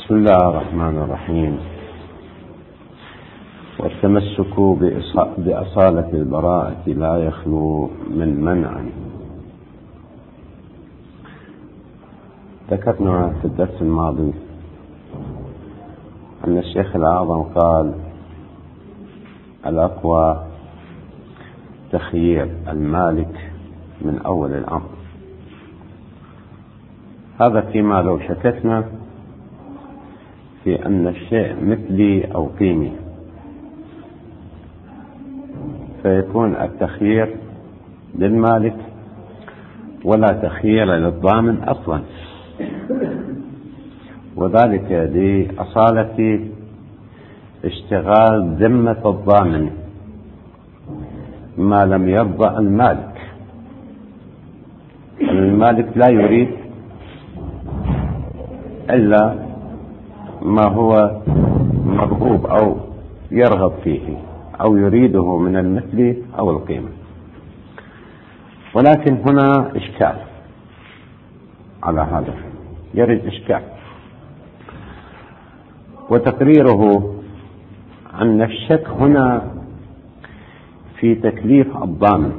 بسم الله الرحمن الرحيم. والتمسك بأصالة البراءة لا يخلو من منع. ذكرنا في الدرس الماضي أن الشيخ الأعظم قال الأقوى تخيير المالك من أول الأمر. هذا فيما لو شككنا في أن الشيء مثلي أو قيمي، فيكون التخيير للمالك ولا تخيير للضامن أصلا، وذلك لأصالة اشتغال ذمة الضامن ما لم يرضى المالك. المالك لا يريد إلا ما هو مرغوب أو يرغب فيه أو يريده من المثل أو القيمة، ولكن هنا إشكال على هذا، يرد إشكال، وتقريره أن الشك هنا في تكليف الضامن.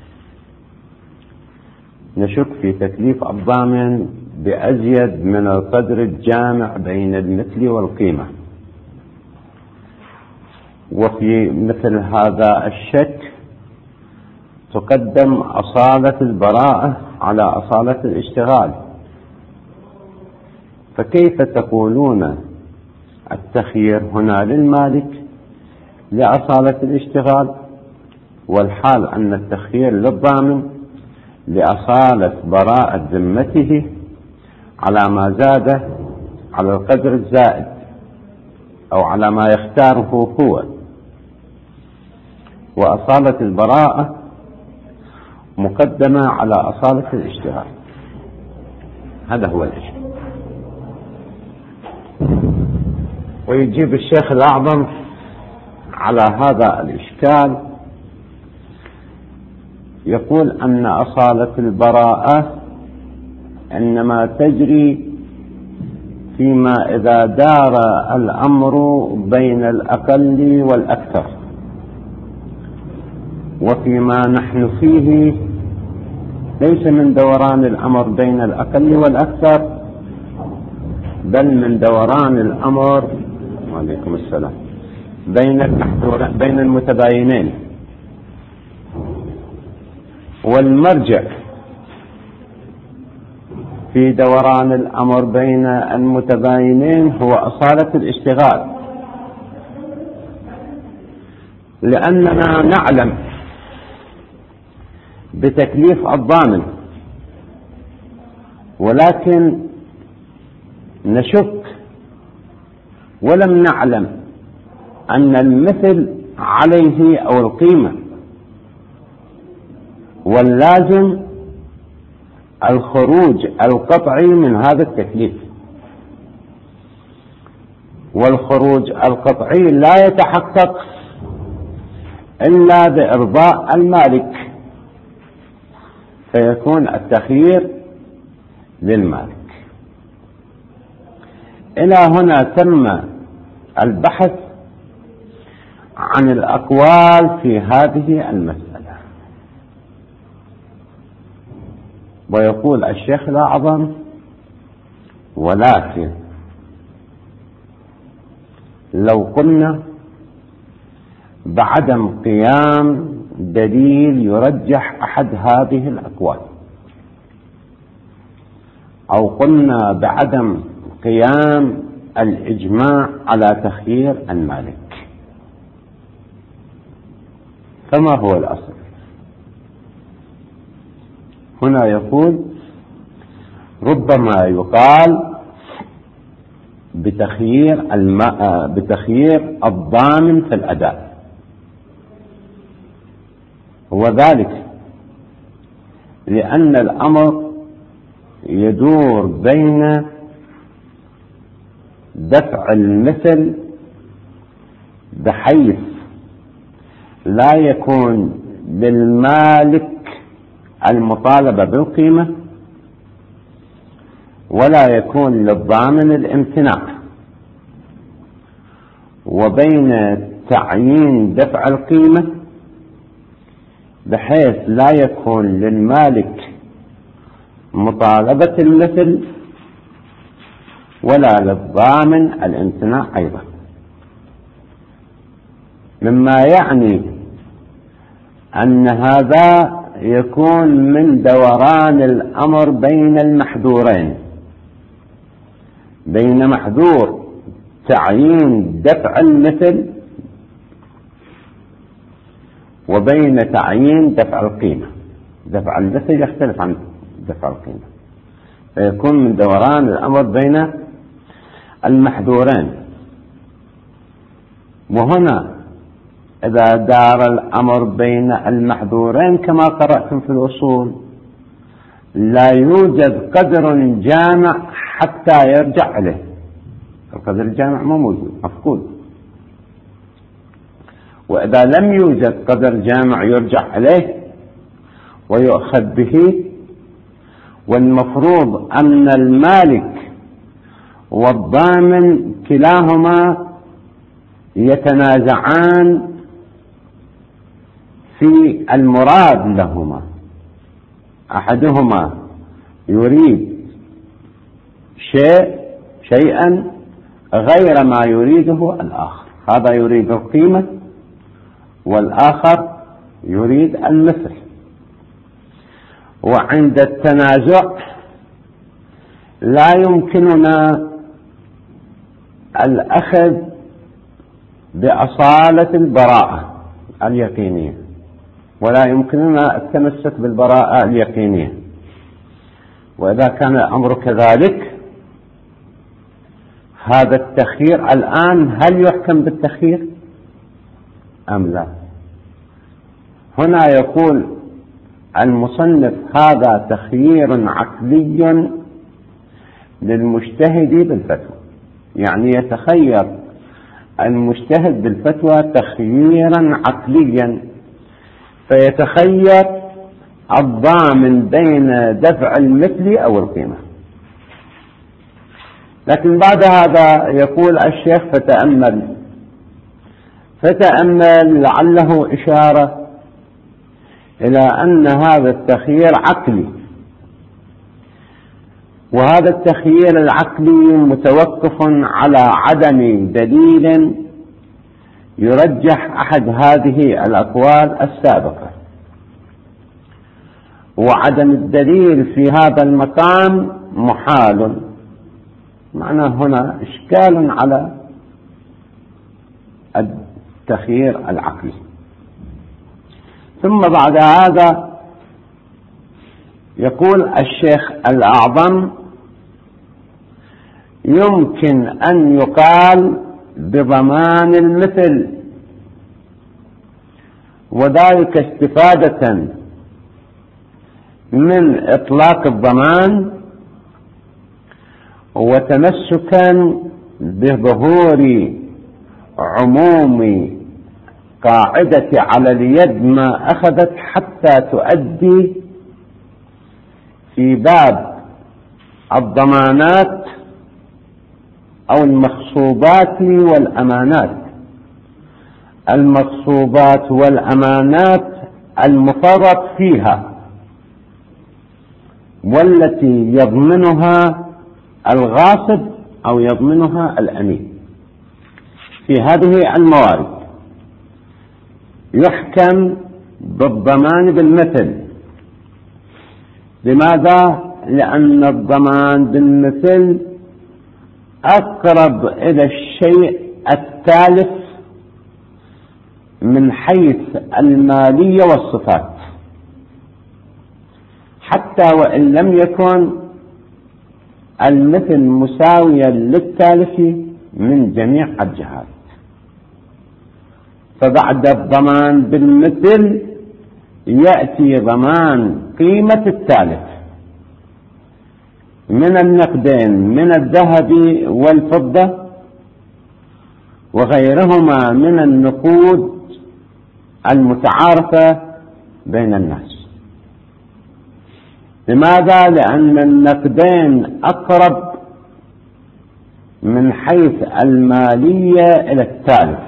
نشك في تكليف الضامن بأزيد من القدر الجامع بين المثل والقيمة، وفي مثل هذا الشك تقدم أصالة البراءة على أصالة الاشتغال. فكيف تقولون التخيير هنا للمالك لأصالة الاشتغال، والحال أن التخيير للضامن لأصالة براءة ذمته على ما زاد على القدر الزائد أو على ما يختاره هو، وأصالة البراءة مقدمة على أصالة الاشتغال. هذا هو الإشكال. ويجيب الشيخ الأعظم على هذا الإشكال، يقول أن أصالة البراءة إنما تجري فيما إذا دار الأمر بين الأقل والأكثر، وفيما نحن فيه ليس من دوران الأمر بين الأقل والأكثر، بل من دوران الأمر وعليكم السلام بين المتباينين. والمرجع في دوران الأمر بين المتباينين هو أصالة الاشتغال، لأننا نعلم بتكليف الضامن، ولكن نشك ولم نعلم أن المثل عليه أو القيمة، واللازم الخروج القطعي من هذا التكليف، والخروج القطعي لا يتحقق إلا بإرضاء المالك، فيكون التخيير للمالك. إلى هنا تم البحث عن الأقوال في هذه المسألة. ويقول الشيخ الأعظم: ولكن لو قلنا بعدم قيام دليل يرجح أحد هذه الأقوال، أو قلنا بعدم قيام الإجماع على تخيير المالك، فما هو الأصل؟ هنا يقول: ربما يقال بتخيير الضامن في الأداء، وذلك لأن الأمر يدور بين دفع المثل بحيث لا يكون للمالك المطالبة بالقيمة، ولا يكون للضامن الامتناع. وبين تعيين دفع القيمة، بحيث لا يكون للمالك مطالبة المثل ولا للضامن الامتناع أيضا، مما يعني أن هذا يكون من دوران الأمر بين المحذورين، بين محذور تعيين دفع المثل وبين تعيين دفع القيمة. دفع المثل يختلف عن دفع القيمة، فيكون من دوران الأمر بين المحذورين. وهنا إذا دار الأمر بين المحذورين كما قرأتم في الأصول لا يوجد قدر جامع حتى يرجع إليه. القدر الجامع ما موجود، مفقود. وإذا لم يوجد قدر جامع يرجع إليه ويؤخذ به، والمفروض أن المالك والضامن كلاهما يتنازعان في المراد لهما، أحدهما يريد شيئا غير ما يريده الآخر، هذا يريد القيمة والآخر يريد المثل. وعند التنازع لا يمكننا الأخذ بأصالة البراءة اليقينية، ولا يمكننا التمسك بالبراءة اليقينية. وإذا كان الأمر كذلك، هذا التخيير الآن هل يحكم بالتخيير أم لا؟ هنا يقول المصنف هذا تخيير عقلي للمجتهد بالفتوى، يعني يتخير المجتهد بالفتوى تخييرا عقليا، فيتخير الضامن بين دفع المثل أو القيمة. لكن بعد هذا يقول الشيخ فتأمل لعله إشارة إلى أن هذا التخيير عقلي، وهذا التخيير العقلي متوقف على عدم دليل يرجح أحد هذه الأقوال السابقة، وعدم الدليل في هذا المقام محال. معناه هنا إشكال على التخيير العقلي. ثم بعد هذا يقول الشيخ الأعظم يمكن أن يقال بضمان المثل، وذلك استفادة من إطلاق الضمان وتمسكا بظهور عموم قاعدة على اليد ما أخذت حتى تؤدي في باب الضمانات أو المغصوبات والأمانات. المغصوبات والأمانات المفرط فيها والتي يضمنها الغاصب أو يضمنها الأمين، في هذه الموارد يحكم بالضمان بالمثل. لماذا؟ لأن الضمان بالمثل أقرب إلى الشيء التالف من حيث المالية والصفات، حتى وإن لم يكن المثل مساويا للتالف من جميع الجهات. فبعد الضمان بالمثل يأتي ضمان قيمة التالف من النقدين، من الذهب والفضة وغيرهما من النقود المتعارفة بين الناس. لماذا؟ لأن النقدين أقرب من حيث المالية إلى التالف،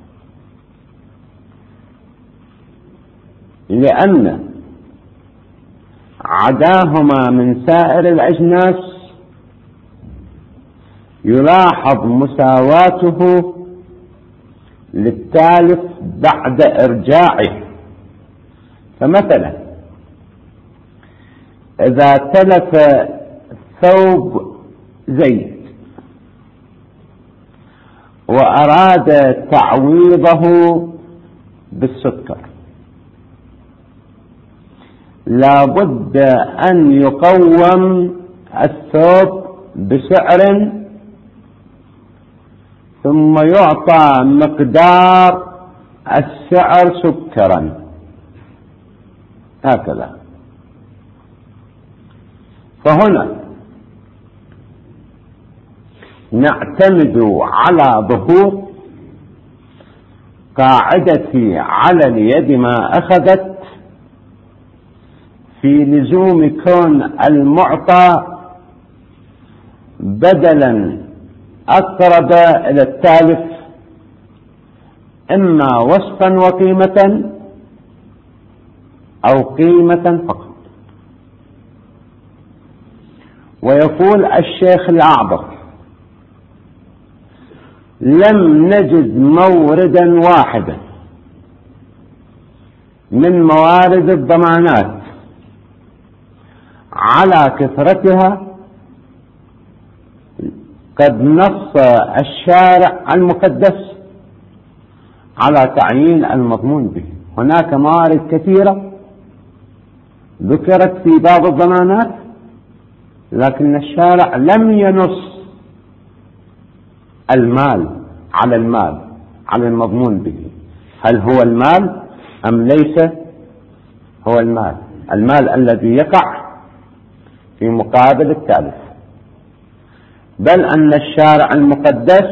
لأن عداهما من سائر الأجناس يلاحظ مساواته للتالف بعد إرجاعه. فمثلا إذا تلف ثوب زيد وأراد تعويضه بالسكر، لا بد أن يقوم الثوب بسعر ثم يعطى مقدار السعر سكرا، هكذا. فهنا نعتمد على ظهور قاعدة على اليد ما أخذت في لزوم كون المعطى بدلا أقرب إلى التالف إما وصفا وقيمة أو قيمة فقط. ويقول الشيخ الأعظم: لم نجد موردا واحدا من موارد الضمانات على كثرتها قد نص الشارع المقدس على تعيين المضمون به. هناك موارد كثيرة ذكرت في باب الضمانات، لكن الشارع لم ينص المال على المضمون به. هل هو المال أم ليس هو المال الذي يقع في مقابل التالف؟ بل أن الشارع المقدس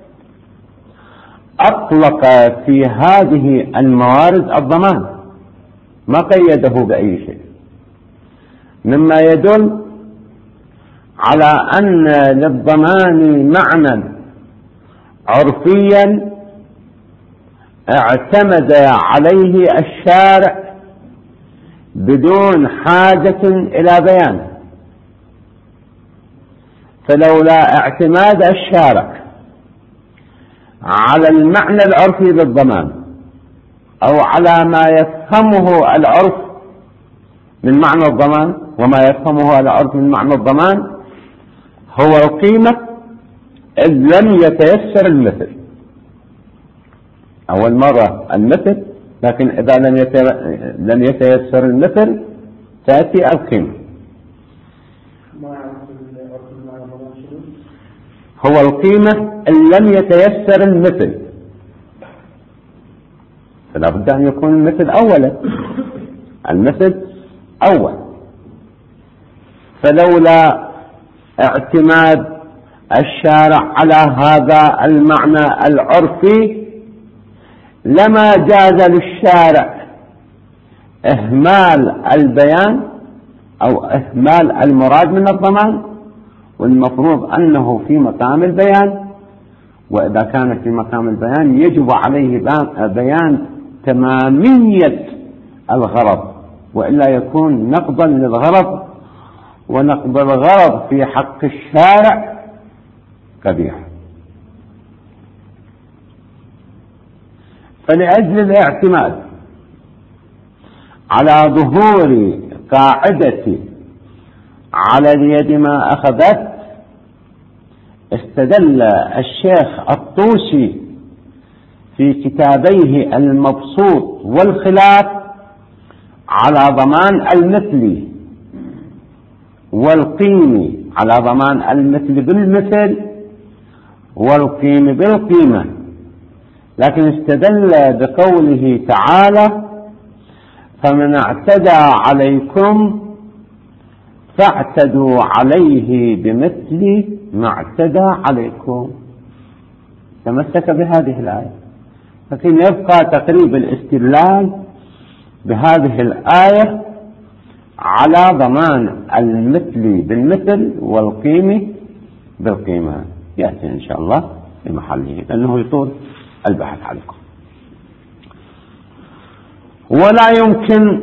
أطلق في هذه الموارد الضمان، ما قيده بأي شيء، مما يدل على أن للضمان معنى عرفيا اعتمد عليه الشارع بدون حاجة إلى بيان. فلولا اعتماد الشارع على المعنى العرفي للضمان أو على ما يفهمه العرف من معنى الضمان، وما يفهمه العرف من معنى الضمان هو القيمة إذ لم يتيسر المثل. أول مرة المثل، لكن إذا لم يتيسر المثل تأتي القيمة. هو القيمة إن لم يتيسر المثل، فلا بد أن يكون المثل أولا، المثل أول. فلولا اعتماد الشارع على هذا المعنى العرفي لما جاز للشارع إهمال البيان أو إهمال المراد من الضمان، والمفروض أنه في مقام البيان. وإذا كان في مقام البيان يجب عليه بيان تمامية الغرض، وإلا يكون نقضا للغرض، ونقض الغرض في حق الشارع قبيح. فلأجل الاعتماد على ظهور قاعدة على اليد ما أخذت، استدل الشيخ الطوسي في كتابيه المبسوط والخلاف على ضمان المثل والقيمة، على ضمان المثل بالمثل والقيمة بالقيمة، لكن استدل بقوله تعالى: فمن اعتدى عليكم فاعتدوا عليه بمثل ما اعتدى عليكم. تمسك بهذه الآية، لكن يبقى تقريب الاستدلال بهذه الآية على ضمان المثل بالمثل والقيمة بالقيمة. يأتي إن شاء الله في محله لأنه يطول البحث عليكم. ولا يمكن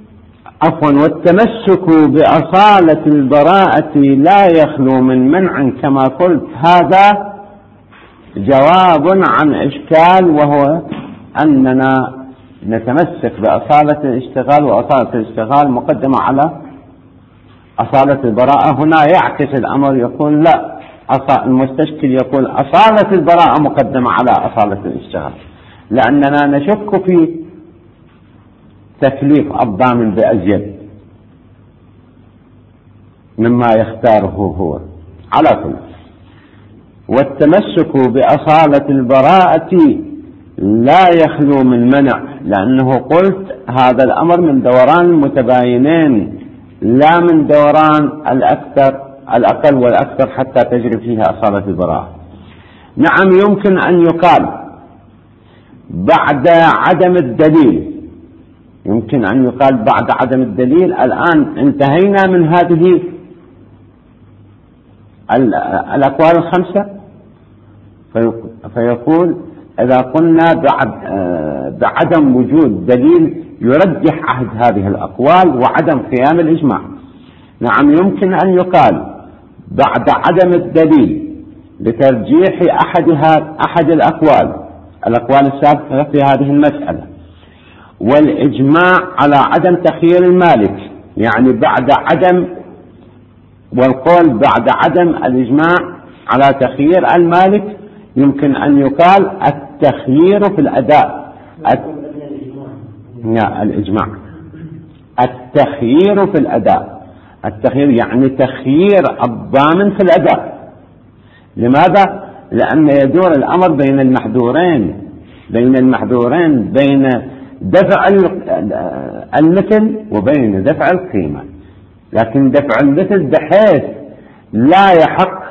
والتمسك بأصالة البراءة لا يخلو من منع كما قلت. هذا جواب عن إشكال، وهو أننا نتمسك بأصالة الاشتغال، وأصالة الاشتغال مقدمة على أصالة البراءة. هنا يعكس الأمر، يقول لا، المستشكل يقول أصالة البراءة مقدمة على أصالة الاشتغال، لأننا نشك في تكليف الضامن بأزيد مما يختاره هو. على كل، والتمسك بأصالة البراءة لا يخلو من منع، لأنه قلت هذا الأمر من دوران المتباينين لا من دوران الأقل والأكثر حتى تجري فيها أصالة البراءة. نعم، يمكن أن يقال بعد عدم الدليل، يمكن أن يقال بعد عدم الدليل. الآن انتهينا من هذه الأقوال الخمسة، فيقول إذا قلنا بعدم وجود دليل يرجح عهد هذه الأقوال وعدم قيام الإجماع. نعم، يمكن أن يقال بعد عدم الدليل لترجيح أحد الأقوال السابقة في هذه المسألة، والإجماع على عدم تخيير المالك، يعني والقول بعد عدم الإجماع على تخيير المالك يمكن أن يقال التخيير في الأداء. الإجماع التخيير في الأداء، التخيير يعني تخيير الضامن في الأداء. لماذا؟ لأن يدور الأمر بين المحذورين، بين دفع المثل وبين دفع القيمة. لكن دفع المثل بحيث لا يحق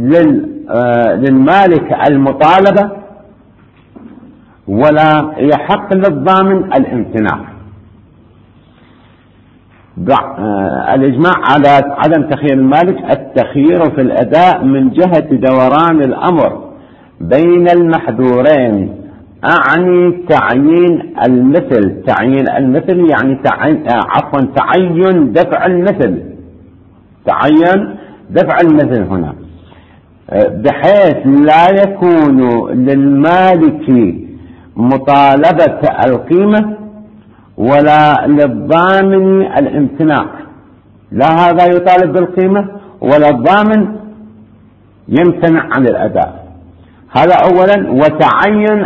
للمالك المطالبة ولا يحق للضامن الامتناع. الإجماع على عدم تخيير المالك التخيير في الأداء من جهة دوران الأمر بين المحذورين، أعني تعيين المثل يعني تعين دفع المثل هنا، بحيث لا يكون للمالك مطالبة القيمة ولا للضامن الامتناع. لا هذا يطالب بالقيمة ولا الضامن يمتنع عن الأداء. هذا أولا. وتعين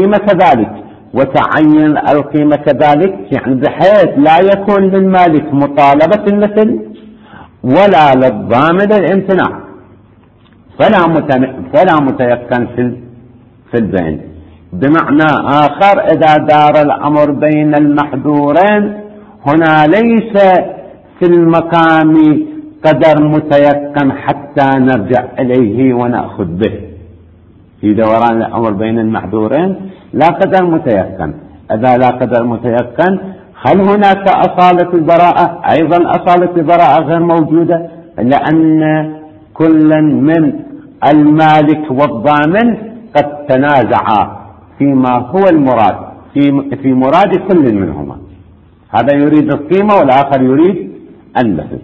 القيمة كذلك، يعني بحيث لا يكون للمالك مطالبة المثل ولا للضامن الامتناع، فلا متيقن في البين. بمعنى آخر، إذا دار الأمر بين المحذورين هنا ليس في المقام قدر متيقن حتى نرجع إليه ونأخذ به. في دوران الأمر بين المحذورين لا قدر متيقن. إذا لا قدر متيقن، هل هناك أصالة البراءة؟ أيضا أصالة البراءة غير موجودة، لأن كل من المالك والضامن قد تنازعا فيما هو المراد في مراد كل منهما. هذا يريد القيمة والآخر يريد المثل.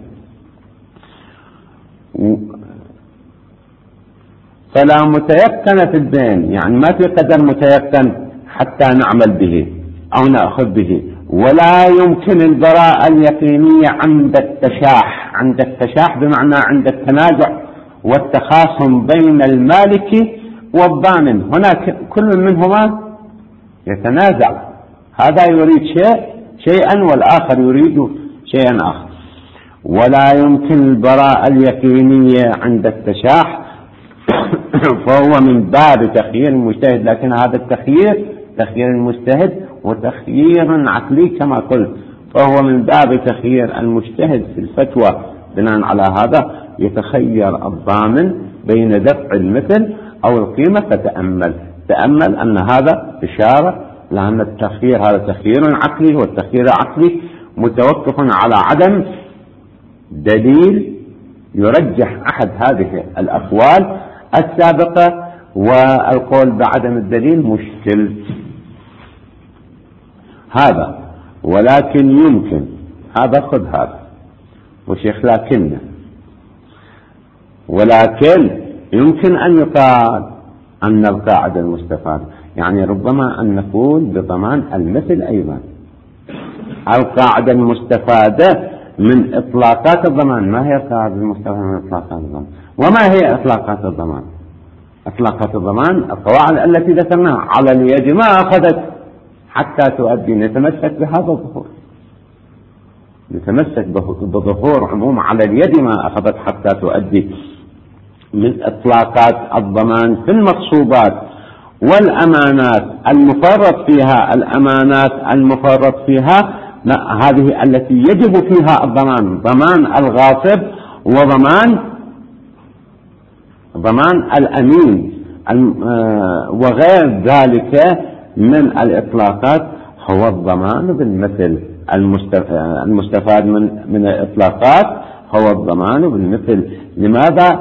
فلا متيقن في البين، يعني ما في قدر متيقن حتى نعمل به أو نأخذ به. ولا يمكن البراءة اليقينية عند التشاح بمعنى عند التنازع والتخاصم بين المالك والضامن. هناك كل منهما يتنازع، هذا يريد شيئا والآخر يريد شيئا آخر. ولا يمكن البراءة اليقينية عند التشاح، فهو من باب تخيير المجتهد، لكن هذا تخيير المجتهد وتخيير عقلي كما قلت، فهو من باب تخيير المجتهد في الفتوى. بناء على هذا يتخير الضامن بين دفع المثل أو القيمة. تأمل أن هذا إشارة لأن التخيير هذا تخيير عقلي، والتخيير العقلي متوقف على عدم دليل يرجح أحد هذه الأقوال السابقة، والقول بعدم الدليل مشكل هذا. ولكن يمكن هذا خذ هذا وشيخ، ولكن يمكن أن يقال أن القاعدة المستفادة يعني ربما أن نقول بضمان المثل أيضا. القاعدة المستفادة من إطلاقات الضمان، ما هي القاعدة المستفادة من إطلاقات الضمان؟ وما هي إطلاقات الضمان؟ إطلاقات الضمان القواعد التي ذكرناها: على اليد ما أخذت حتى تؤدي، نتمسك بهذا الظهور، نتمسك بظهور عموم على اليد ما أخذت حتى تؤدي من إطلاقات الضمان في المغصوبات والأمانات المفرط فيها. الأمانات المفرط فيها هذه التي يجب فيها الضمان، ضمان الغاصب ضمان الأمين وغير ذلك من الإطلاقات. هو الضمان بالمثل المستفاد من الإطلاقات، هو الضمان بالمثل. لماذا؟